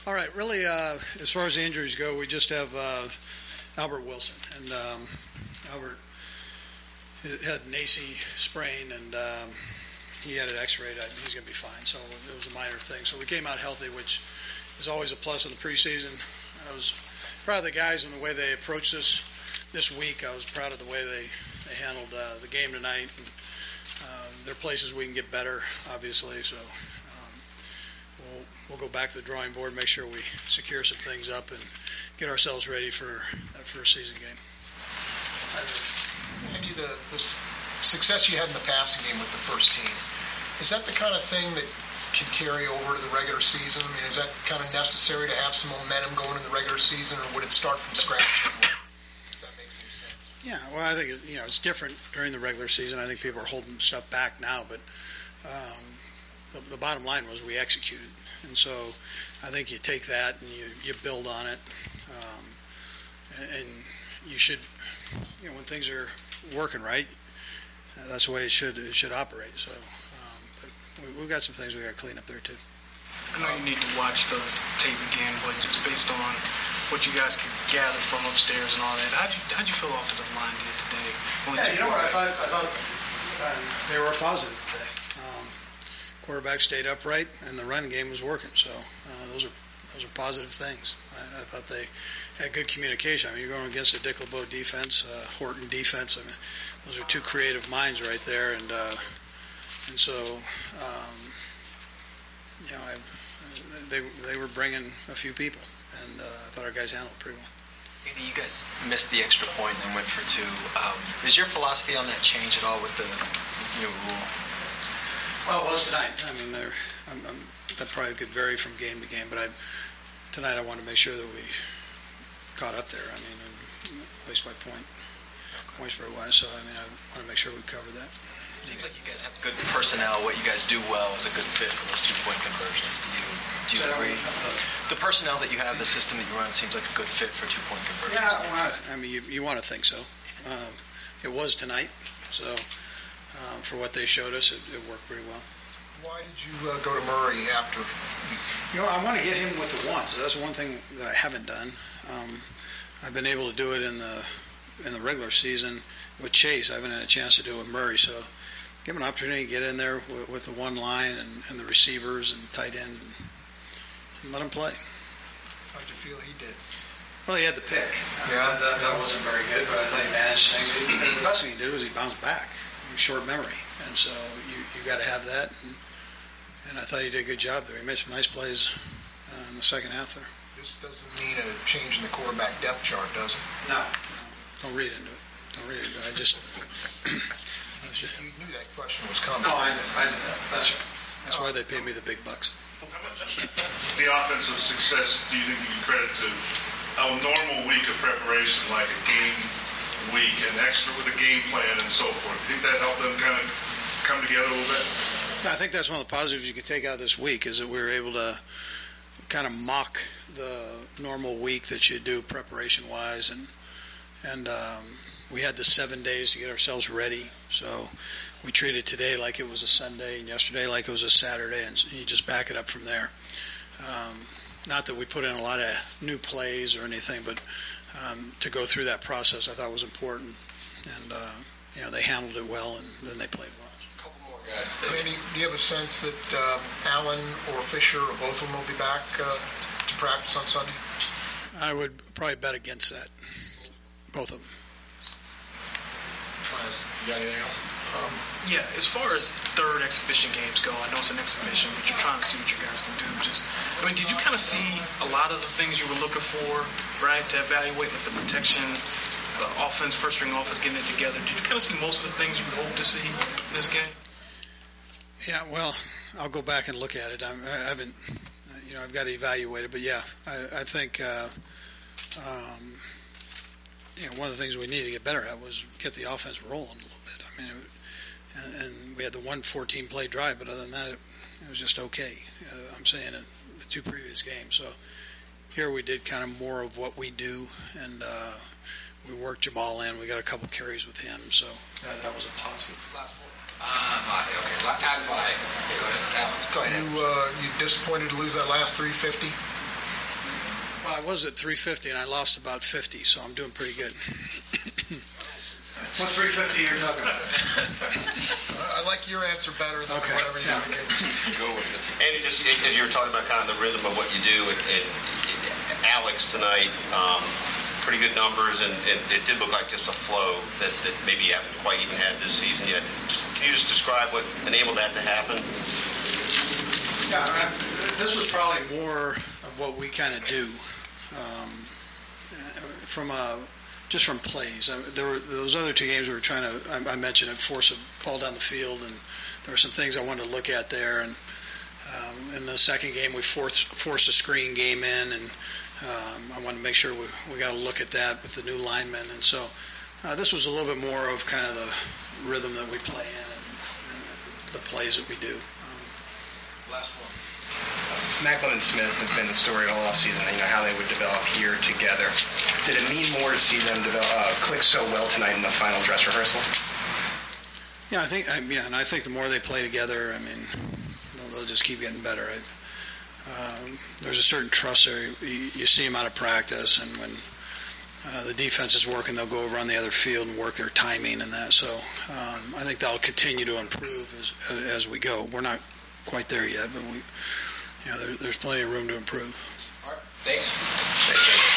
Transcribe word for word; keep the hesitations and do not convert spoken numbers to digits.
All right, really, uh, as far as the injuries go, we just have uh, Albert Wilson. And um, Albert had an A C sprain, and um, he had an x-ray. He's going to be fine. So it was a minor thing. So we came out healthy, which is always a plus in the preseason. I was proud of the guys and the way they approached this this week. I was proud of the way they, they handled uh, the game tonight. And, um, there are places we can get better, obviously. So um, we'll, we'll go back to the drawing board, make sure we secure some things up, and get ourselves ready for that first season game. Andy, the, the success you had in the passing game with the first team, is that the kind of thing that can carry over to the regular season? I mean, is that kind of necessary to have some momentum going in the regular season, or would it start from scratch? If that makes any sense. Yeah, well, I think you know it's different during the regular season. I think people are holding stuff back now, but um, the, the bottom line was we executed, and so I think you take that and you, you build on it, um, and you should, you know, when things are working right, that's the way it should it should operate. So. We've got some things we got to clean up there, too. I know you need to watch the tape again, but just based on what you guys could gather from upstairs and all that, how'd you, how'd you feel offensive line did today? Only yeah, you know what, I thought, I thought uh, they were positive today. Um, quarterback stayed upright, and the run game was working, so uh, those are those are positive things. I, I thought they had good communication. I mean, you're going against a Dick LeBeau defense, uh, Horton defense. I mean, those are two creative minds right there, and uh, And so, um, you know, I, they they were bringing a few people, and uh, I thought our guys handled it pretty well. Andy, you guys missed the extra point and went for two. Um, is your philosophy on that change at all with the new rule? Well, it was tonight. I mean, I'm, I'm, that probably could vary from game to game, but I, tonight I wanted to make sure that we caught up there. I mean, at least by point, points for a while. So, I mean, I want to make sure we covered that. It seems like you guys have good personnel. What you guys do well is a good fit for those two-point conversions. Do you do you agree? The personnel that you have, the system that you run, seems like a good fit for two-point conversions. Yeah, well, I mean, you, you want to think so. Um, it was tonight, so um, for what they showed us, it, it worked pretty well. Why did you uh, go to Murray after? You know, I want to get him with the ones. So that's one thing that I haven't done. Um, I've been able to do it in the in the regular season with Chase. I haven't had a chance to do it with Murray, so. Give him an opportunity to get in there with, with the one line and, and the receivers and tight end and, and let him play. How'd you feel he did? Well, he had the pick. Yeah. Uh, that, that wasn't very good, but I think he managed things. He, the best thing he did was he bounced back. Short memory. And so you, you got to have that. And, and I thought he did a good job there. He made some nice plays uh, in the second half there. This doesn't mean a change in the quarterback depth chart, does it? No. no. Don't read into it. Don't read into it. I just... You knew that question was coming. No, I knew, I knew that. That's right. That's why they paid me the big bucks. How much the offensive success do you think you can credit to a normal week of preparation, like a game week, and extra with a game plan and so forth? Do you think that helped them kind of come together a little bit? I think that's one of the positives you can take out of this week is that we were able to kind of mock the normal week that you do preparation-wise, and and um, we had the seven days to get ourselves ready. So we treated today like it was a Sunday and yesterday like it was a Saturday, and you just back it up from there. Um, not that we put in a lot of new plays or anything, but um, to go through that process I thought was important. And, uh, you know, they handled it well, and then they played well. A couple more guys. Andy, do you have a sense that um, Allen or Fisher or both of them will be back uh, to practice on Sunday? I would probably bet against that. Both of them. You got anything else? Um, yeah, as far as third exhibition games go, I know it's an exhibition, but you're trying to see what you guys can do. Just, I mean, did you kind of see a lot of the things you were looking for, right, to evaluate, like the protection, the offense, first string offense, getting it together? Did you kind of see most of the things you would hope to see in this game? Yeah, well, I'll go back and look at it. I'm, I haven't, you know, I've got to evaluate it, but yeah, I, I think. Uh, um, You know, one of the things we needed to get better at was get the offense rolling a little bit. I mean, it, and, and we had the one fourteen-play drive, but other than that, it, it was just okay. Uh, I'm saying in the two previous games. So here we did kind of more of what we do, and uh, we worked Jamal in. We got a couple carries with him, so that, that was a positive. Last one. Uh, okay. Adam Vahe. Go ahead, Alex. Go ahead, You, uh, you disappointed to lose that last three fifty? Well, I was at three fifty, and I lost about fifty, so I'm doing pretty good. What three fifty you're talking about? I like your answer better than Okay. whatever you Yeah. gave. Go with it. Andy, just as you were talking about kind of the rhythm of what you do, and, and Alex tonight, um, pretty good numbers, and, and it did look like just a flow that, that maybe you haven't quite even had this season yet. Just, can you just describe what enabled that to happen? Yeah, I, this was probably more of what we kind of do um, from a just from plays. I, there were those other two games we were trying to. I, I mentioned it, force a ball down the field, and there were some things I wanted to look at there. And um, in the second game, we forced forced a screen game in, and um, I wanted to make sure we we got to look at that with the new linemen. And so uh, this was a little bit more of kind of the rhythm that we play in and, and the plays that we do. Last one. Macklin and Smith have been the story all offseason, you know, how they would develop here together. Did it mean more to see them develop, uh, click so well tonight in the final dress rehearsal? Yeah, I think, yeah, and I think the more they play together, I mean, they'll, they'll just keep getting better. I, um, there's a certain trust there. You, you see them out of practice, and when uh, the defense is working, they'll go over on the other field and work their timing and that. So um, I think they'll continue to improve as, as we go. We're not quite there yet, but we, you know, there, there's plenty of room to improve. All right. Thanks. Thank you.